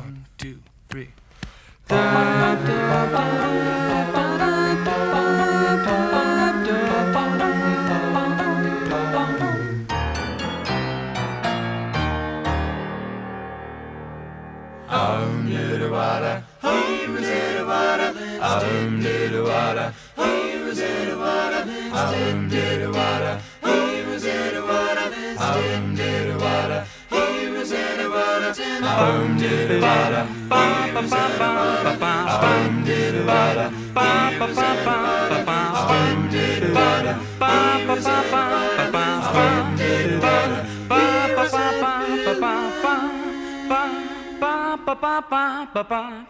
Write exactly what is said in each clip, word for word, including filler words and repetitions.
One, two, three. Um little water, um little water, um little water, um little water, um little water, um little water, um little water, um little water, um little water, ba ba ba ba ba, um little water, ba ba ba ba ba, um little water, ba ba ba ba ba, um little water, ba ba ba ba ba ba. Ba ba ba ba ba ba.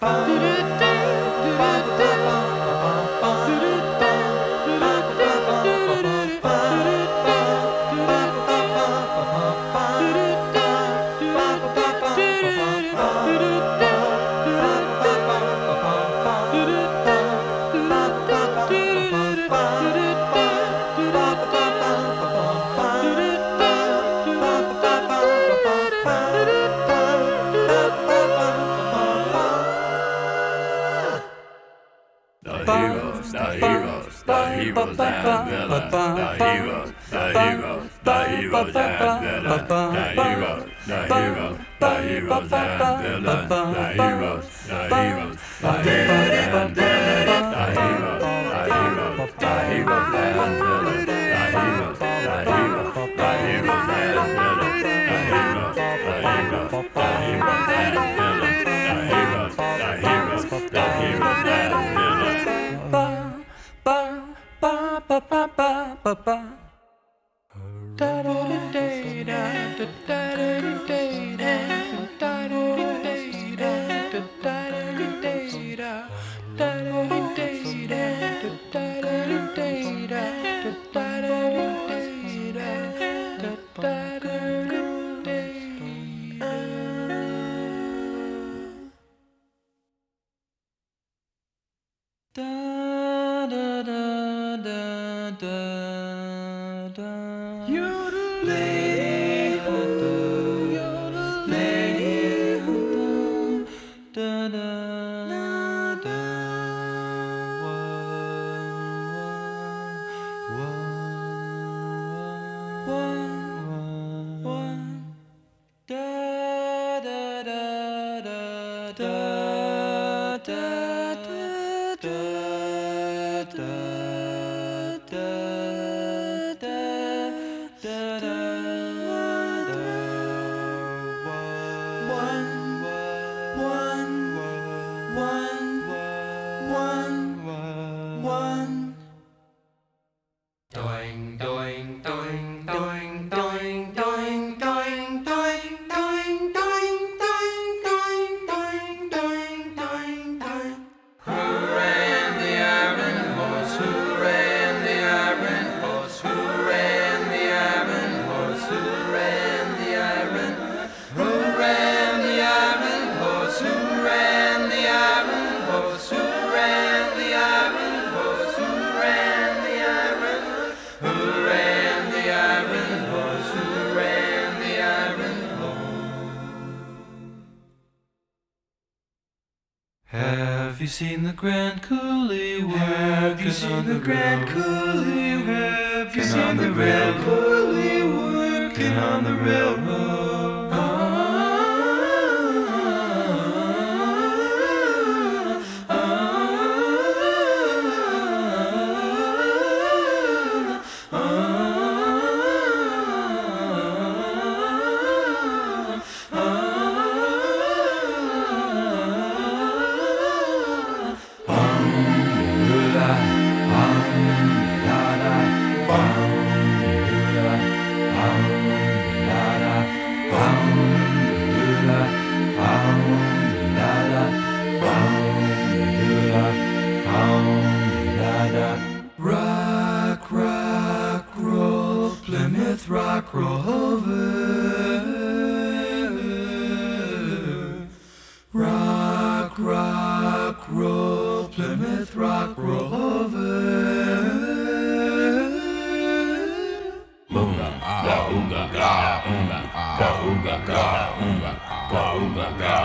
The heroes, the heroes, the heroes and villains. The heroes, the heroes, the heroes and villains. The heroes, the heroes, the heroes and villains. The heroes, the heroes, the heroes and villains. The heroes, the heroes, the heroes and villains. The heroes, the heroes, the heroes and villains. The heroes, the heroes, the heroes and villains. The heroes, the heroes, the heroes and villains. Ba ba ba ba ba ba ba ba. Da da da da da da da da da Da da da da da da. Yodelay, yodelay, da da da da. One, one, one, one. Da da da da da da da da da da da da da. One, one, one, one, one. Doing, doing, doing, doing, doing, doing, doing, doing, doing, doing, doing, doing, doing, doing, doing, doing. Hooray and the iron horse, hooray and the iron horse, hooray and the iron horse, hooray and the iron, hooray and the iron horse, hooray and the iron horse, hooray and the iron horse, hooray and the iron, hooray and the iron horse, hooray and the iron horse. Have you seen the Grand Coulee working? Have you seen the Grand Coulee? Have you seen the Grand Coulee working on the railroad? Ah, ah, ah, ah, ah. Rock, rock, roll, Plymouth Rock, roll over. Rock, rock, roll, Plymouth Rock, roll over. Boom, ah, ooga, ga, ooga, ga, ooga, ga, ooga, ga, ooga, ga.